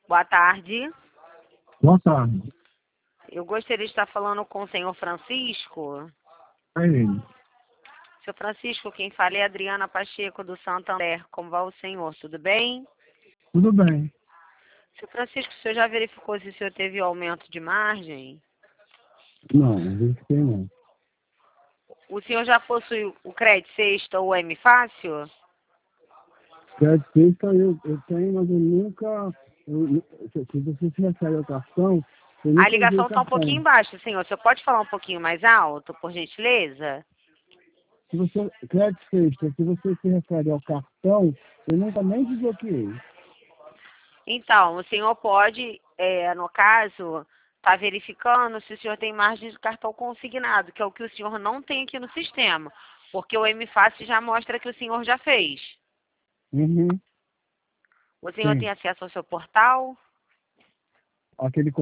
Boa tarde. Boa tarde. Eu gostaria de estar falando com o senhor Francisco. É ele. Senhor Francisco, quem fala é a Adriana Pacheco, do Santander. Como vai o senhor? Tudo bem? Tudo bem. Senhor Francisco, o senhor já verificou se o senhor teve aumento de margem? Não verifiquei não. O senhor já possui o crédito sexta ou M Fácil? Crédito sexta eu tenho, mas eu nunca... se você se refere ao cartão, eu A nunca usei ligação o está um pouquinho cartão. baixa, senhor. O senhor pode falar um pouquinho mais alto, por gentileza? Se você... Crédito sexta, se você se refere ao cartão, eu nunca nem desbloqueei. Então, o senhor pode, no caso, estar verificando se o senhor tem margem de cartão consignado, que é o que o senhor não tem aqui no sistema, porque o M-Fácil já mostra que o senhor já fez. Uhum. O senhor tem Sim. acesso ao seu portal? Aquele